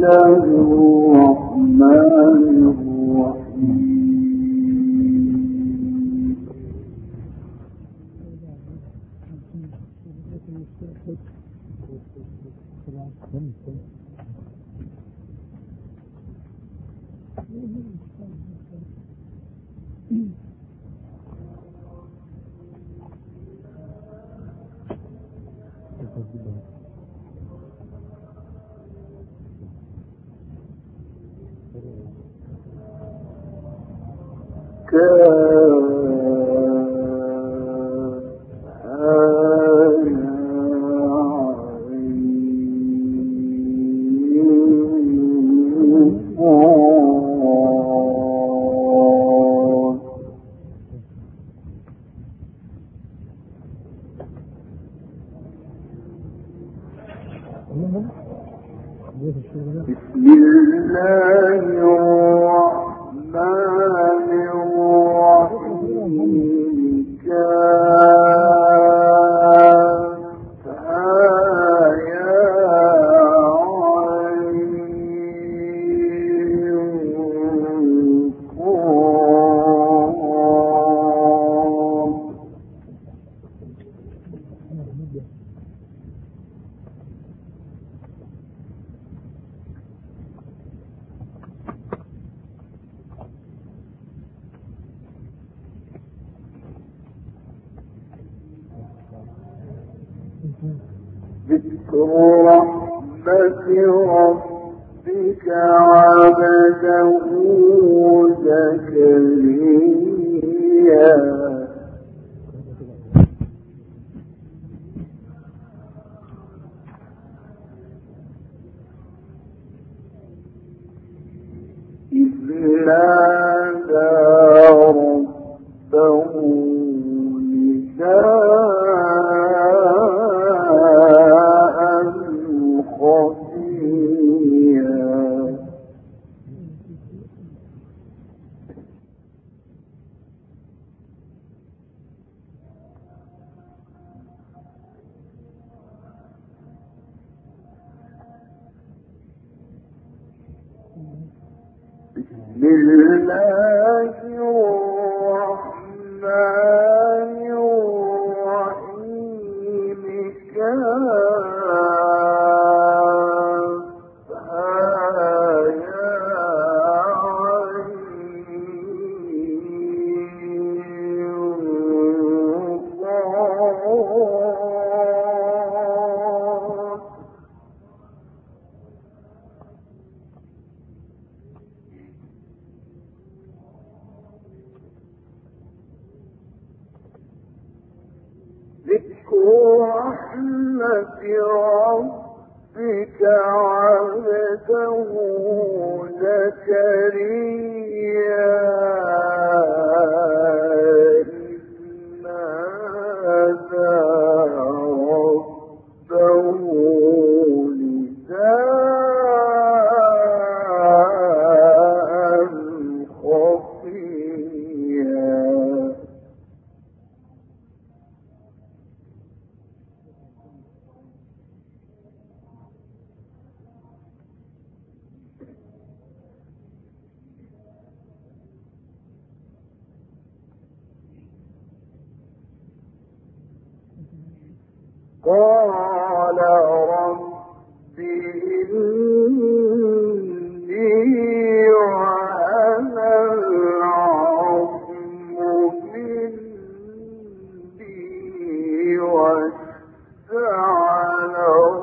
بسم الله الرحمن الرحيم ذكر رحمة ربك عبده زكريا إذ نادى ربه بسم الله الرحمن الرحيم ذكر رحمة ربك عبده زكريا إذ نادى ربه نداء خفيا قال رب إني وهن العظم مني واشتعل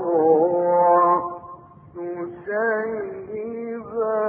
الرأس شيبا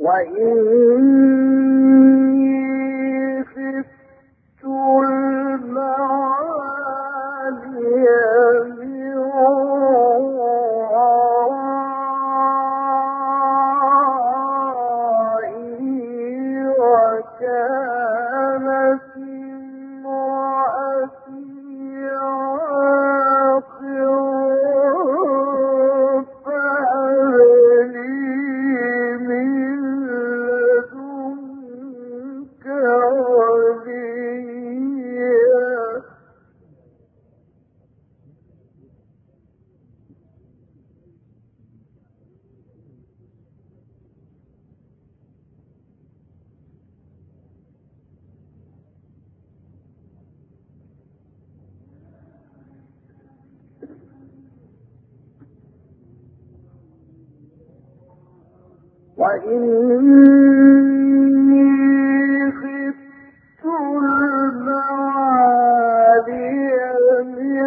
وإني خفت الموالي من ورائي وكانت امرأتي عاقرا فهب لي من لدنك وليا. وإني خفت الموالي من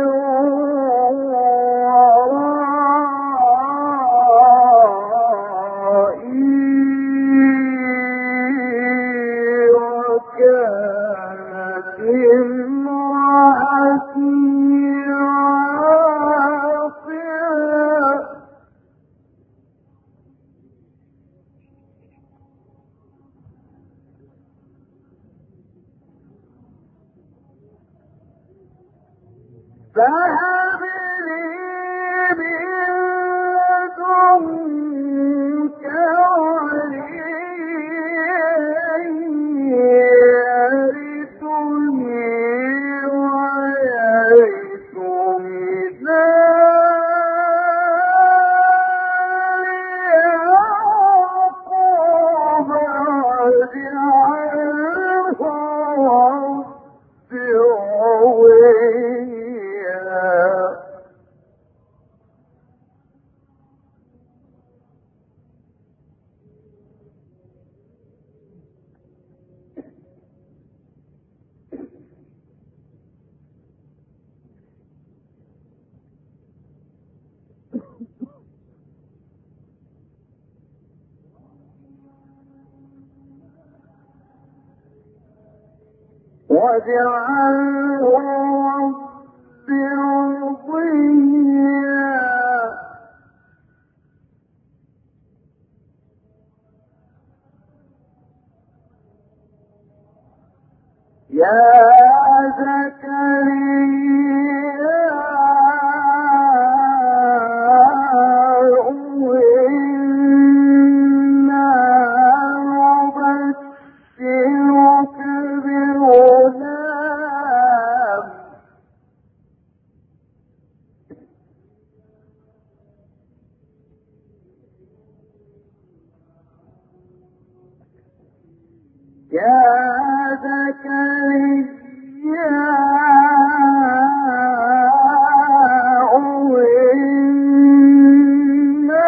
ورائي وكانت امرأتي عاقرا فهب لي من لدنك وليا يرثني ويرث من آل يعقوب واجعله رب رضيا. واجعله رب رضيا. يا زكريا إنا نبشرك بغلام يا زكريا إنا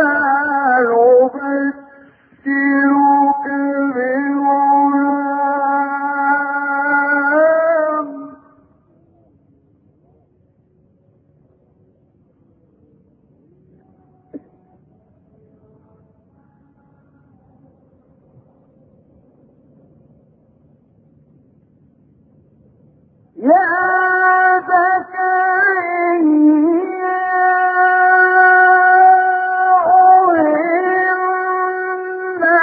نبشرك بغلام يا زكريا إنا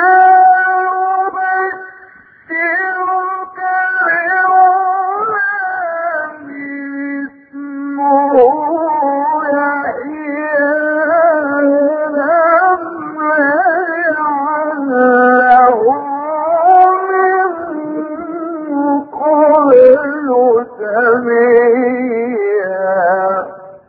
نبشرك بغلام اسمه يحيى لم نجعل له من قبل سميا.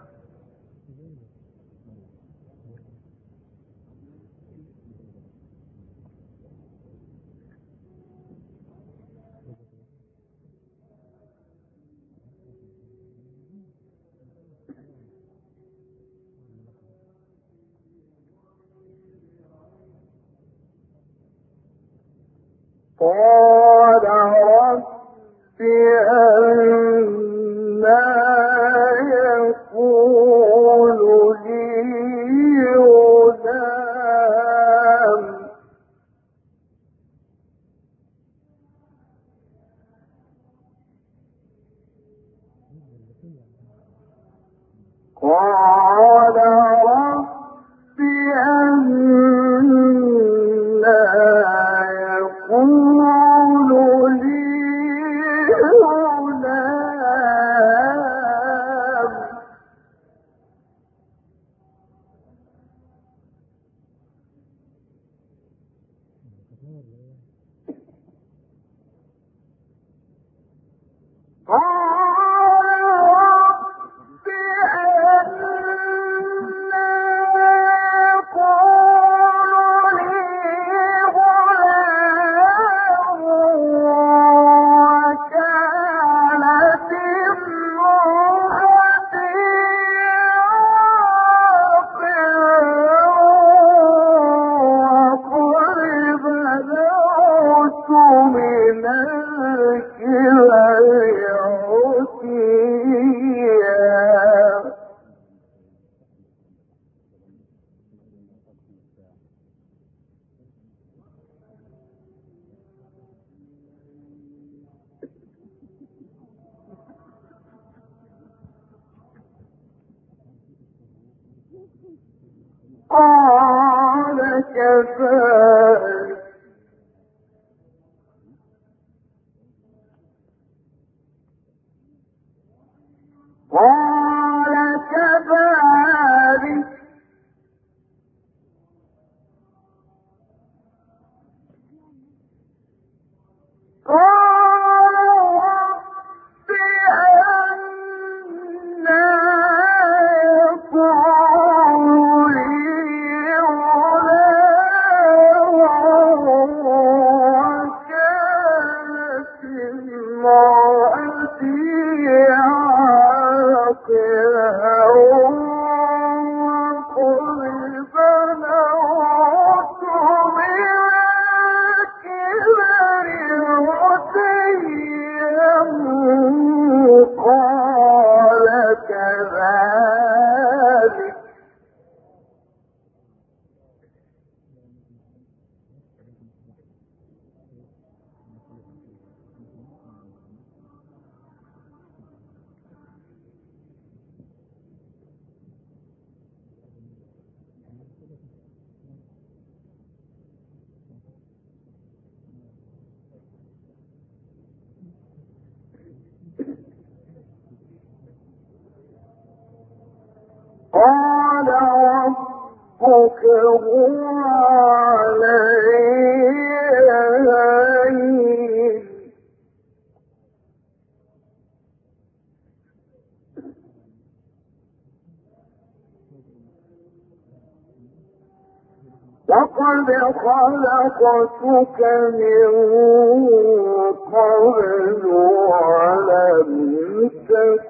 قال رب أنى يكون لي غلام قال رب أنى يكون لي غلام قال كذلك قال رب أنى يكون لي غلام وكانت امرأتي عاقرا وقد بلغت من الكبر عتيا قال كذلك قال ربك هو علي هين لقد خلقتك من قبل ولم تك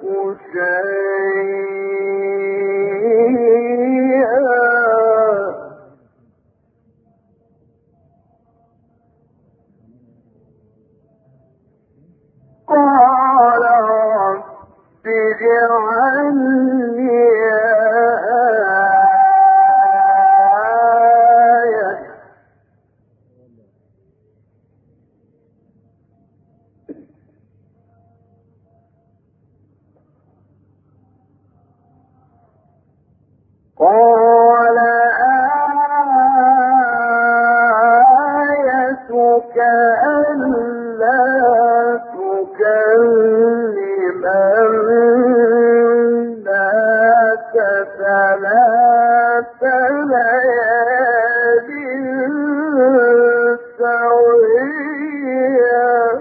شيئا قال رب اجعل لي آية قال آيتك ألا تكلم الناس ثلاث ليال سويا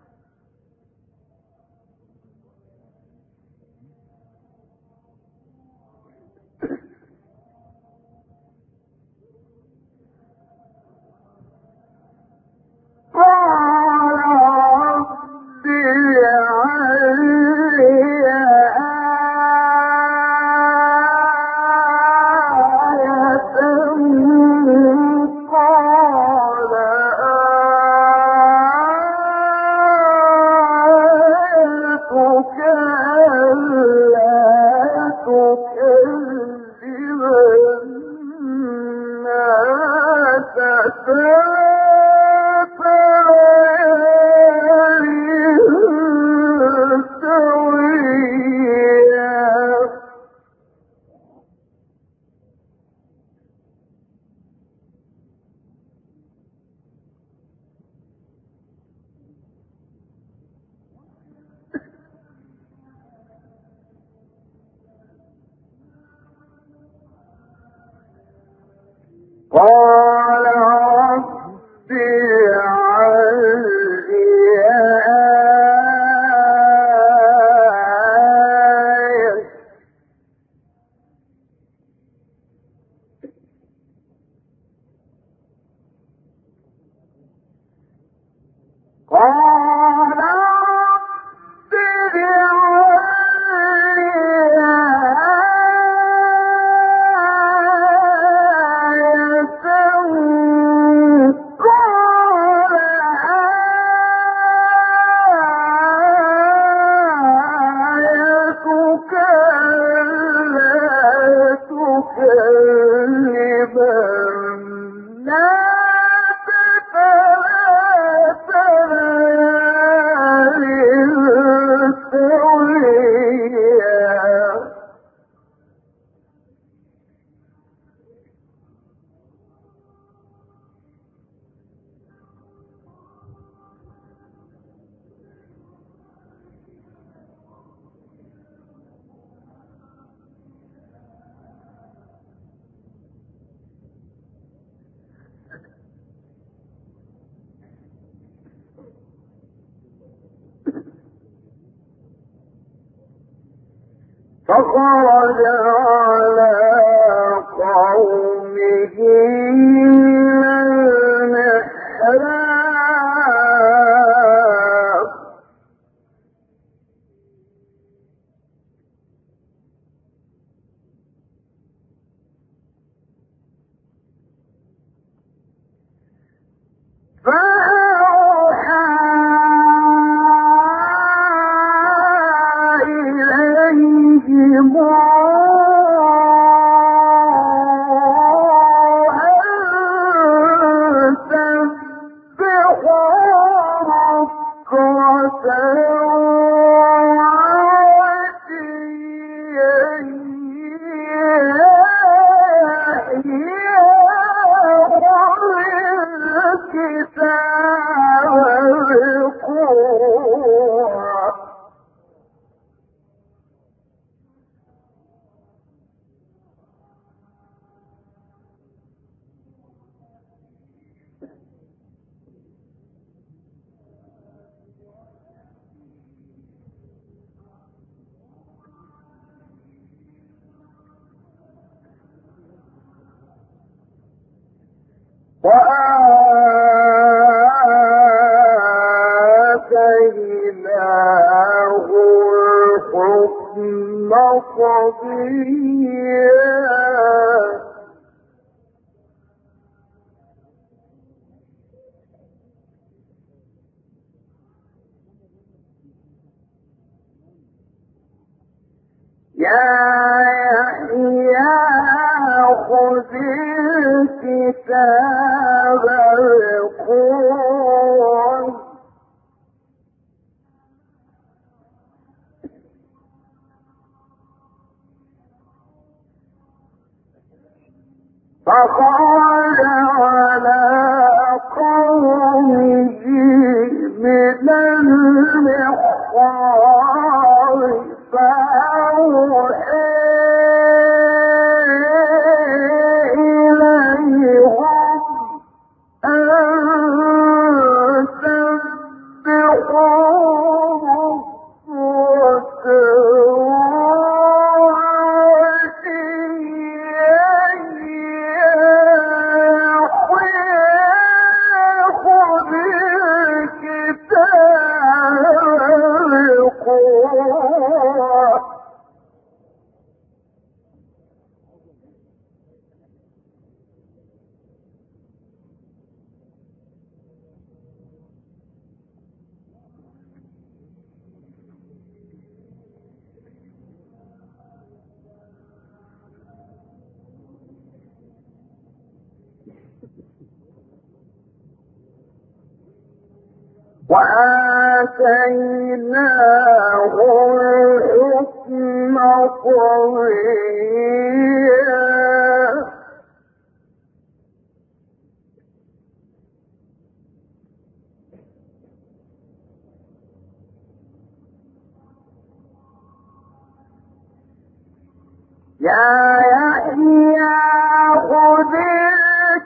قال رب اجعل لي آية قال آيتك ألا تكلم الناس ثلاث ليال سويا قال رب اجعل لي آية قال رب اجعل فخرج على قومه من المحراب فأوحى إليهم وآتيناه الحكم صبيا يا يحيى خذ الكتاب بقوة فخرج على قومه من المحراب فأوحى إليهم أن سبحوا وآتيناه الحكم صبيا يا يحيى خذ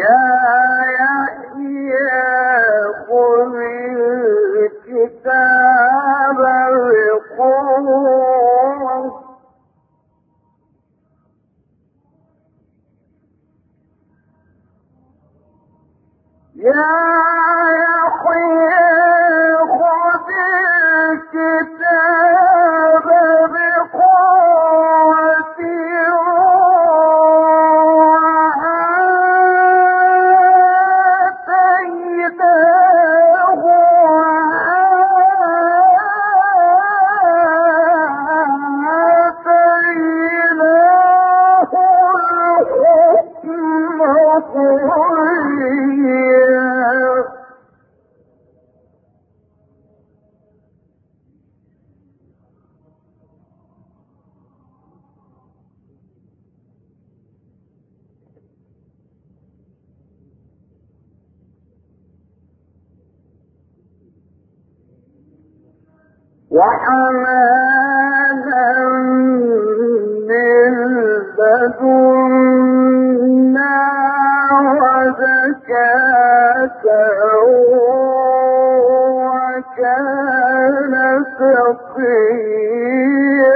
يا يحيى خذ الكتاب بقوة يا يحيى خذ الكتاب بقوة وحنانا من لدنا وزكاة وكان تقيا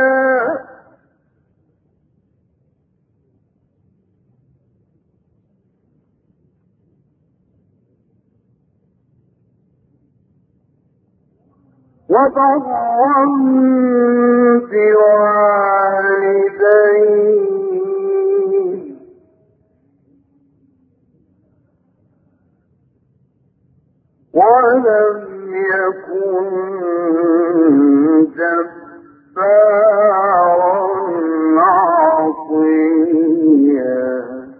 وبرا بوالديه ولم يكن جبارا عصيا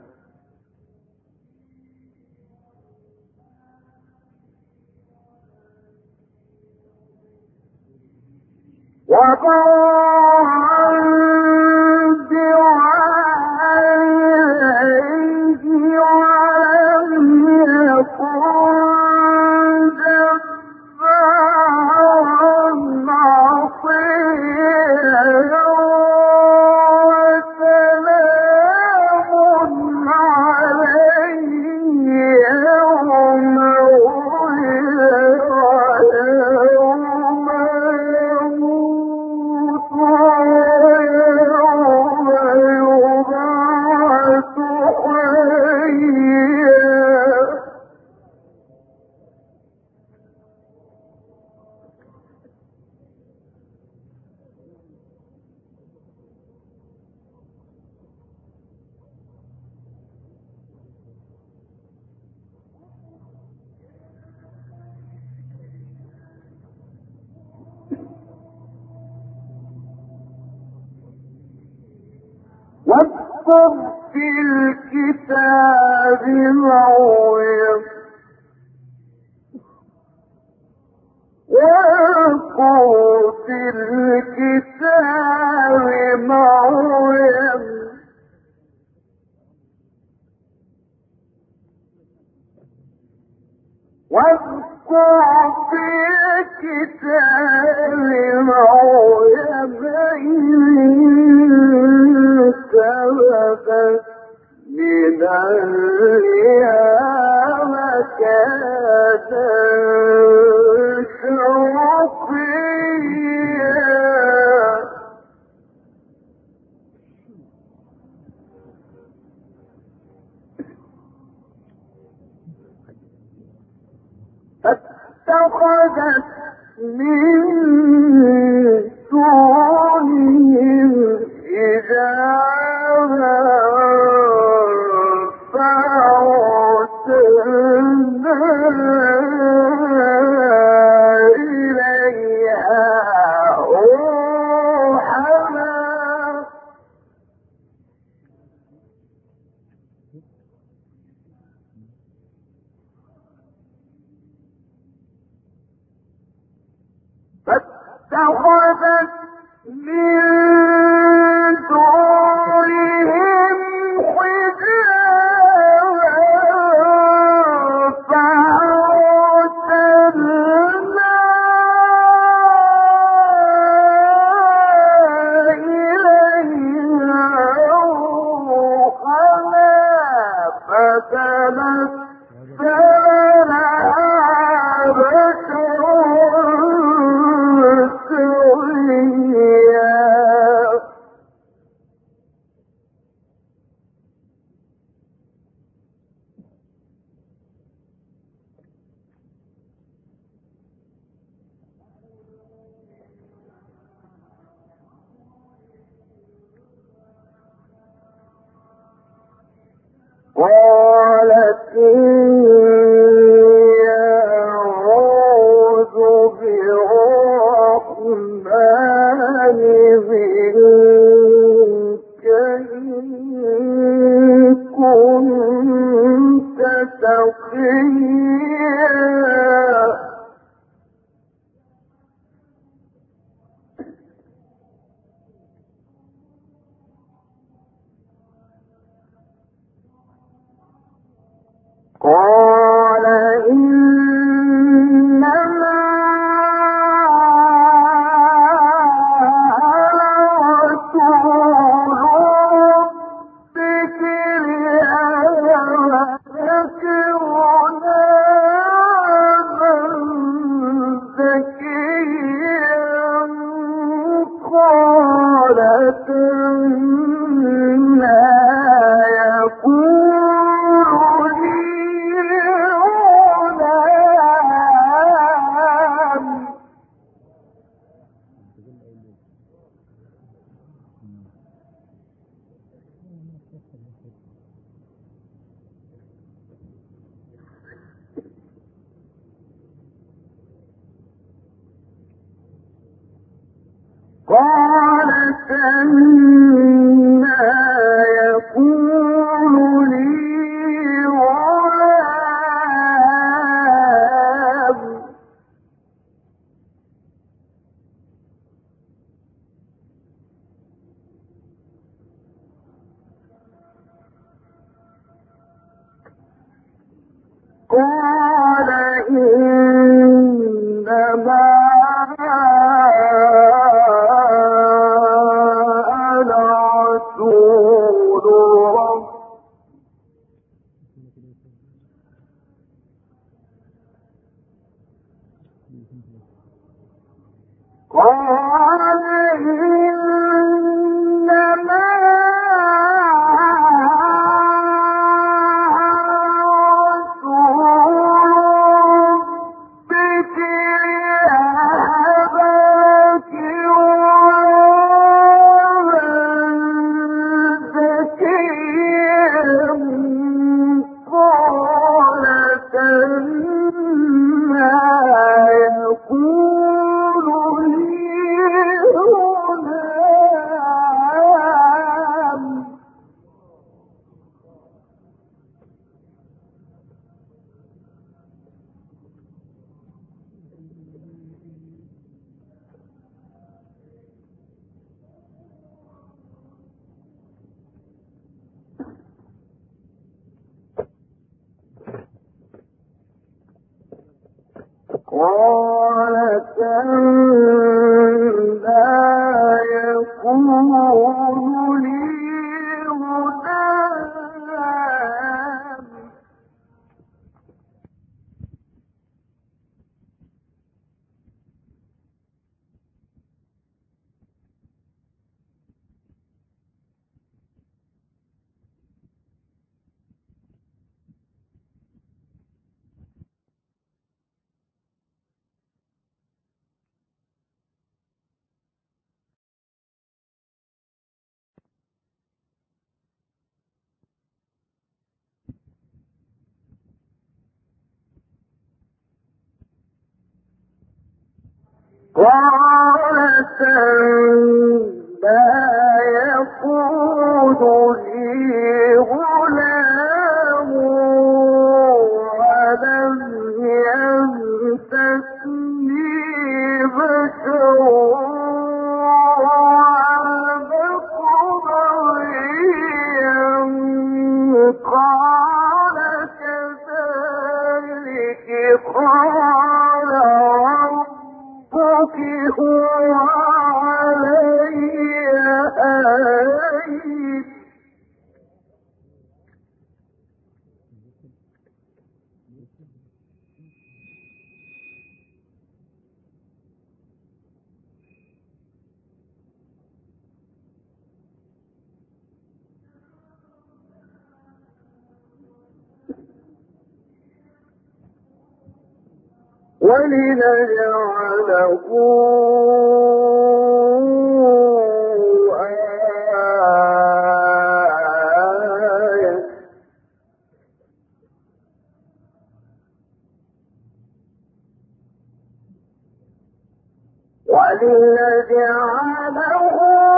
وبرا بوالديه ولم يكن جبارا عصيا وسلام عليه يوم ولد ويوم يموت ويوم يبعث حيا واذكر في الكتاب مريم واذكر في الكتاب مريم واذكر في الكتاب مريم انتبهت من أهلها مكانا شرقيا فاتخذت من دونهم حجابا فأرسلنا إليها روحنا فاتخذت من دونهم حجابا فأرسلنا إليها روحنا فتنزل قالت أعوذ بالرحمن منك إن كنت تقيا. قال إنما أنا رسول ربك لأهلك غلاما زكيا. قالت أنى يكون لي غلام قالت أنى يكون لي غلام قال إنما أنا رسول ربك قال إنما ربك لأهلك غلاما زكيا. قالت أنى يكون لي غلام قالت أنى يكون لي غلام قالت أنى يكون لي غلام ولم يمسسني بشر ولم أك بغيا. قال كذلك قال ربك هو علي هين. ولنجعله آية ولنجعله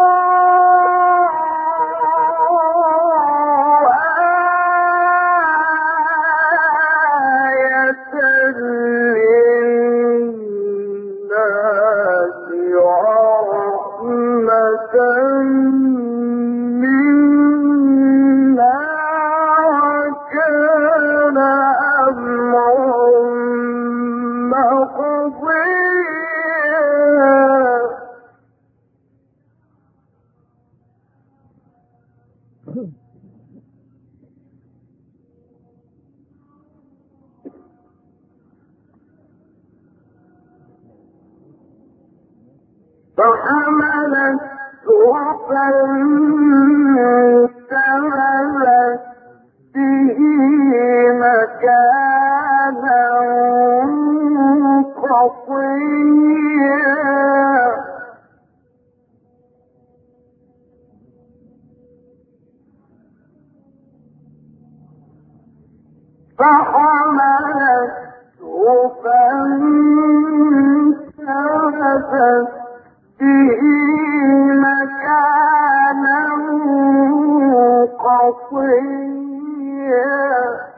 آية للناس ورحمة منا وكان أمرا مقضيا. فحملته فانتبذت به مكانا قصيا. فحملته فانتبذت به مكانا قصيا.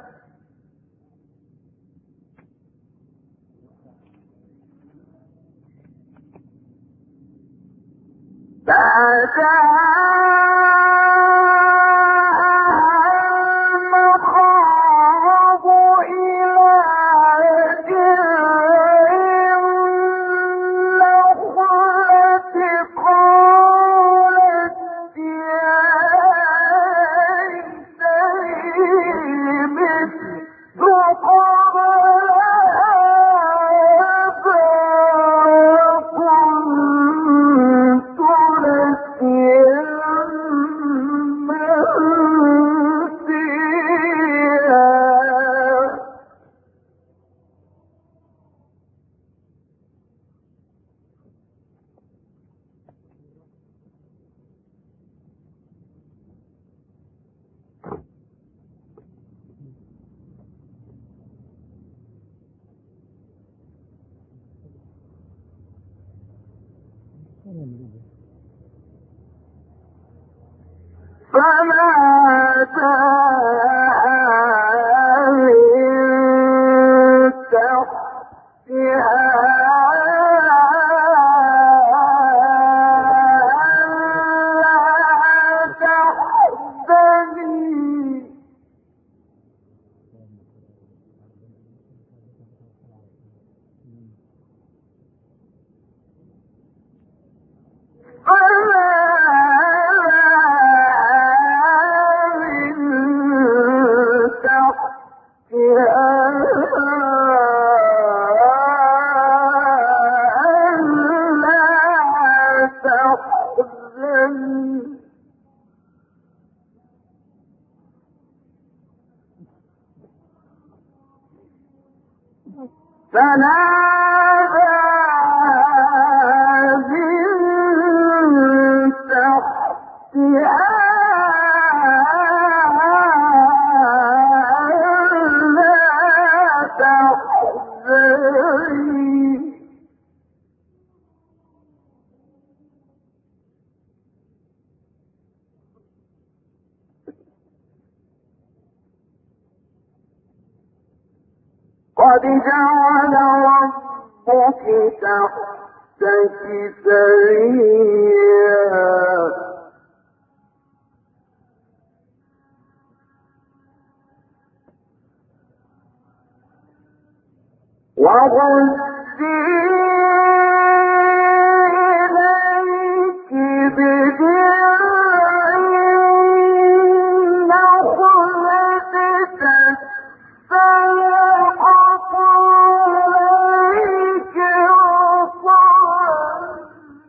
فناداها من تحتها ألا تحزني قد جعل ربك تحتك سريا وهزي إليك بجذع النخلة تساقط عليك رطبا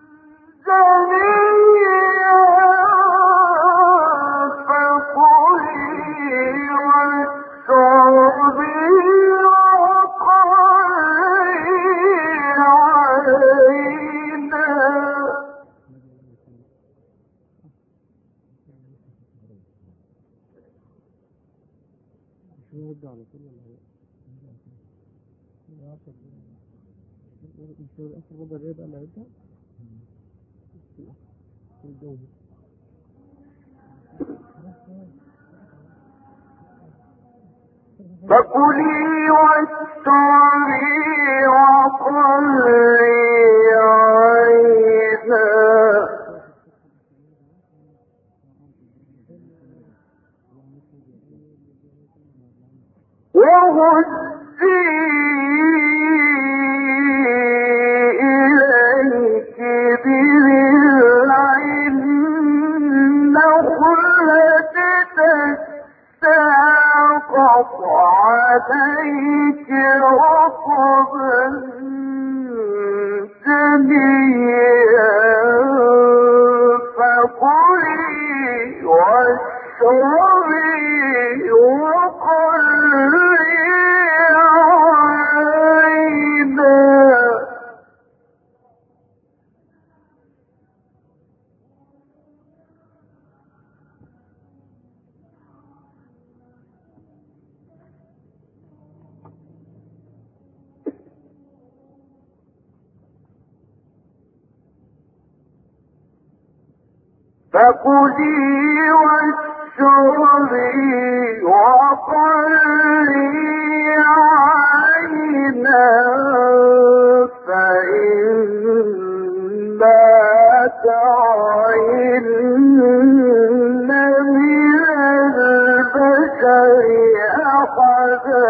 جنيا فكلي واشربي فكلي واشربي وقري عينا وهزي إليك بذرع النخلة تساقط عليك رطبا جنيا فكلي واشربي وقري عينا فكلي واشربي وقري عينا فإما تعين من البشر أحدا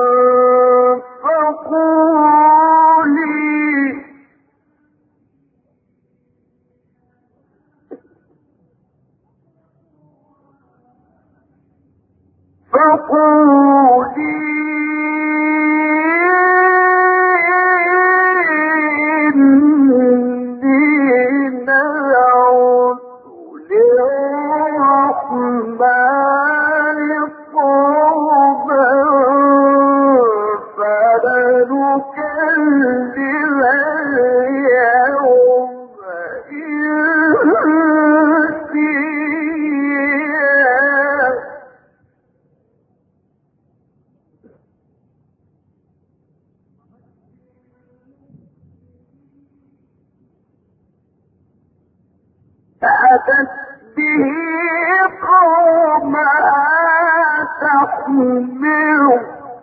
فقولي إني نذرت للرحمن صوما فلنكلم اليوم إنسيا فأتت به قومها تحمله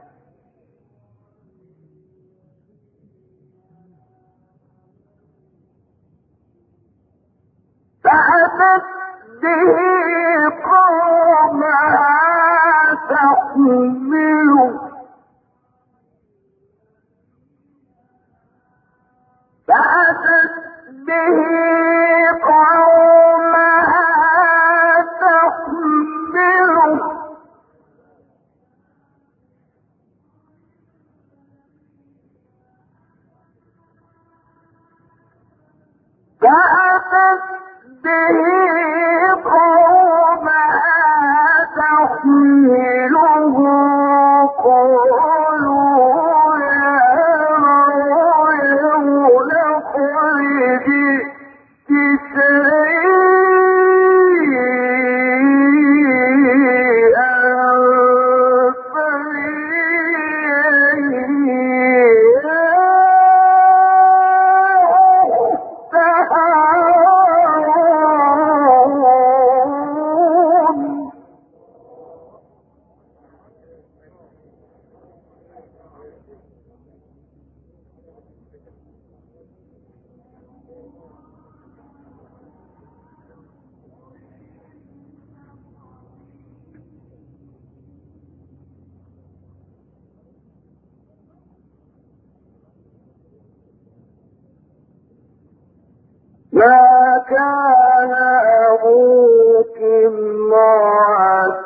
فأتت به قومها تحمله فأتت به قومها تحمله فأتت به قومها تحمله قالوا يا مريم لقد جئت شيئا فريا ما كان أبوك امرأ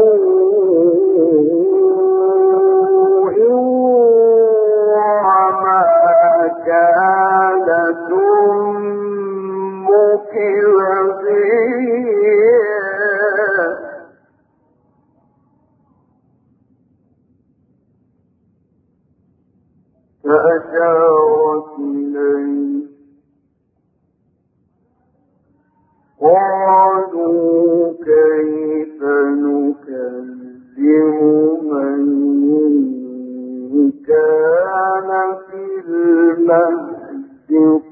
سوء وما كانت أمك بغيا فأشارت إليه قالوا كيف نكلم من كان في المهد المهد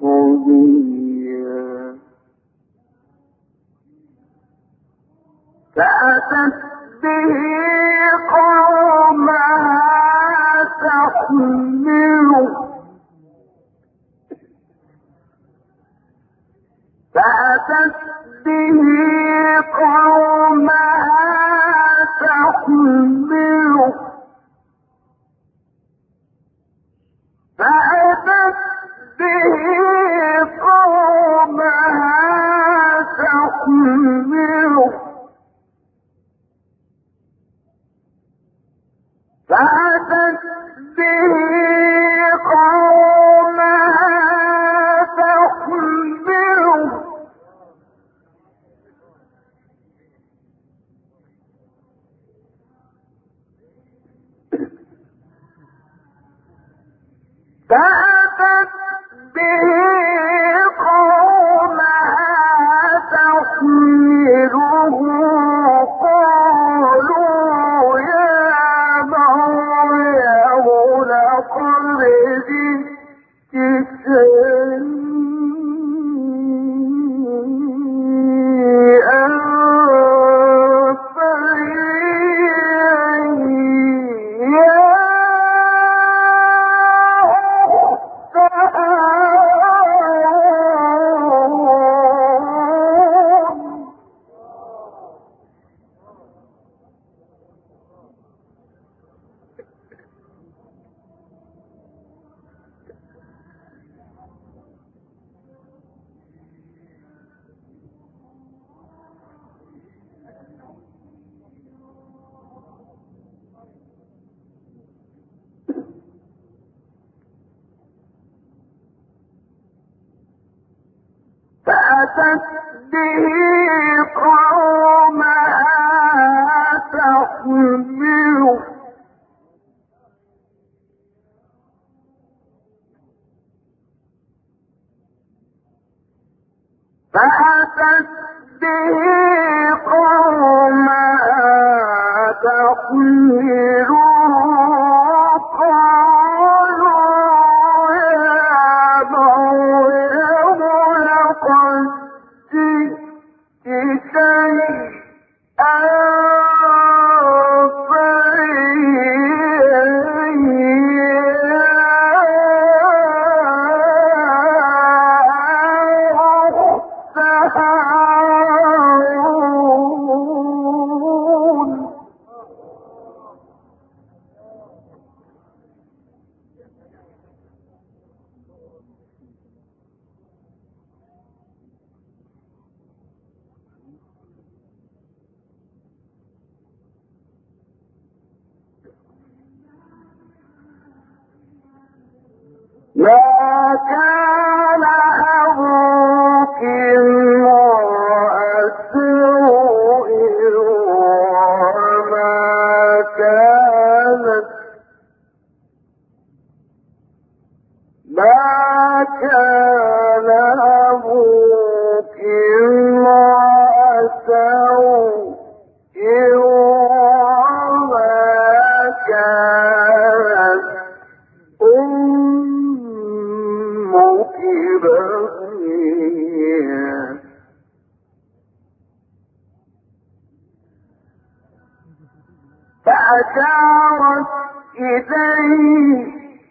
صبيا فأتت به قومها تحمله فأتت به قومها تحمله فأتت به قومها تحمله فأتت به قومها تحمله فأتت به قومها تحمله قالوا يا مريم لقد جئت شيئا فريا فأتت به قومها تحمله فأتت به قومها تحمله ما كان أبوك امرأ سوء وما كان أبوك امرأ سوء وما كانت أمك بغيا فأشارت إليه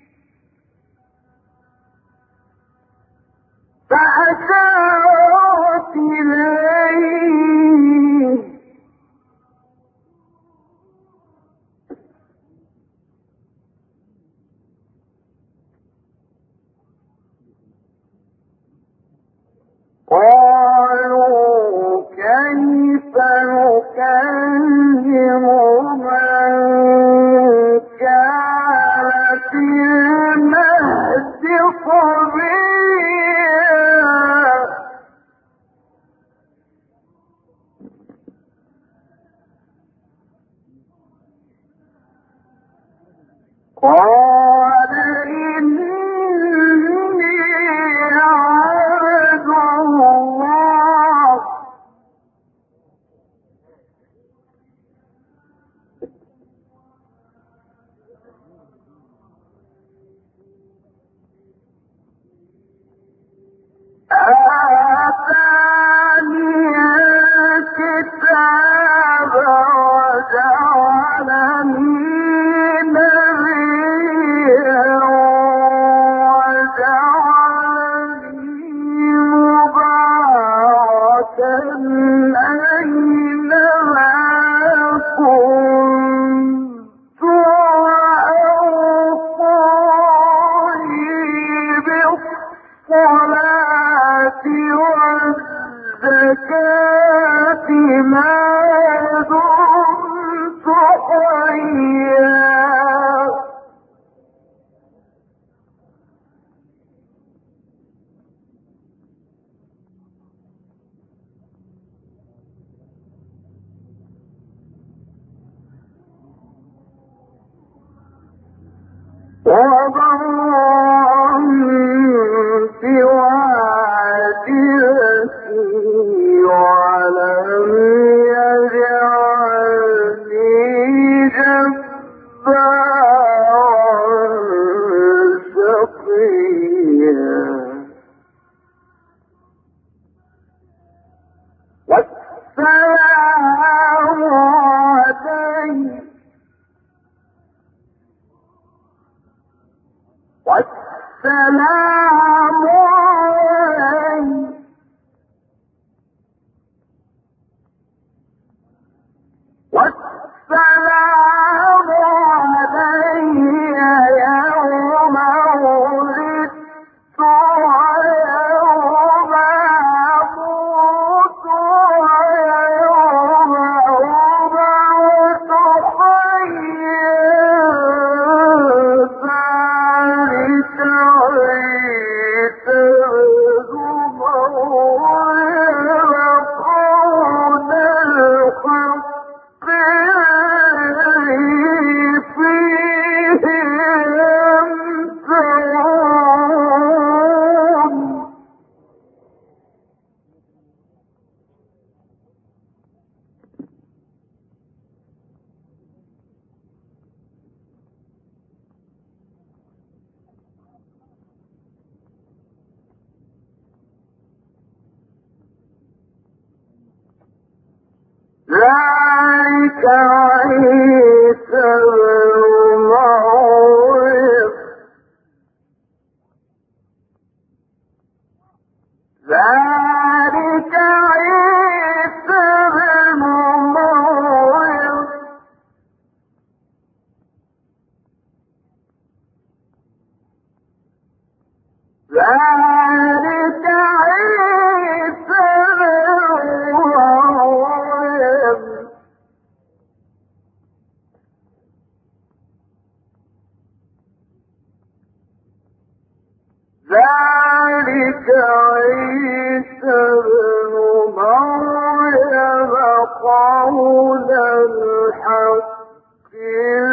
قالوا كيف نكلم من كان في المهد صبيا قال إني عبد الله الصلاة والزكاة ما دمت حيا وبرا بوالدتي ولم يجعلني جبارا شقيا والسلام علي والسلام علي والسلام علي يوم ولدت ويوم أموت ويوم أبعث حيا ذلك عيسى بن مريم قول الحق فيه يمترون ذلك عيسى بن مريم ذلك عيسى بن مريم ذلك عيسى بن مريم ذلك عيسى بن مريم قول الحق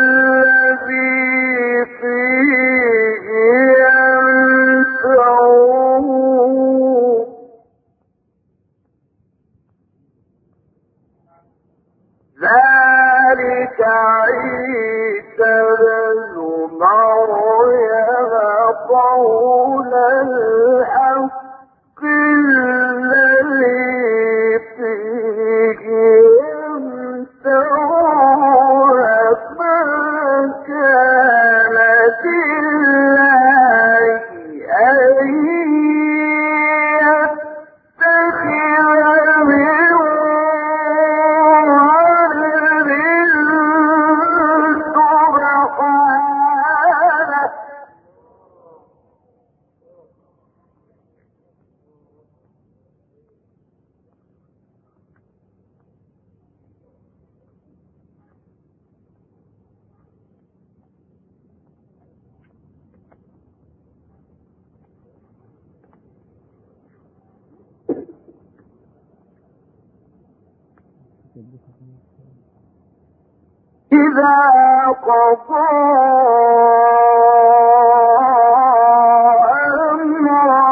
الذي فيه يمترون ذلك عيسى بن مريم قول الحق الذي فيه يمترون ما كانت الله أن يتخذ من ولد سبحانه إذا قضى أمرا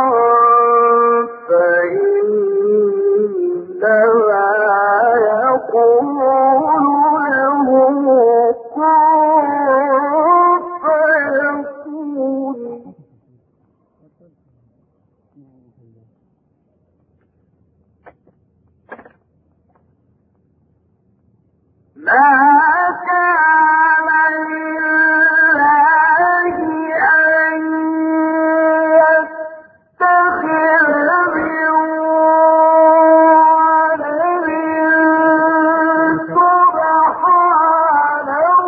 فإنما يقول له كن فيكون ما كان لله أن يتخذ من ولد سبحانه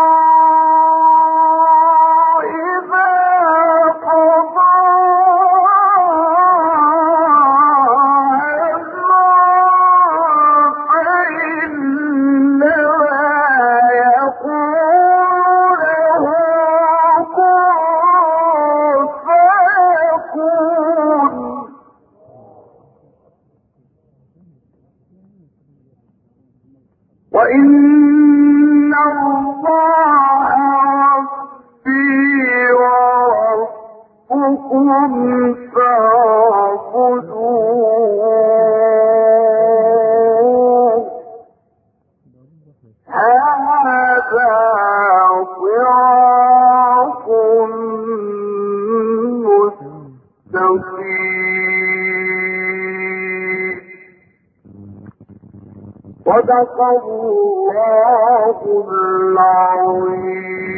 إذا قضى ربكم فاعبدوه هذا صراط مستقيم صدق الله العظيم.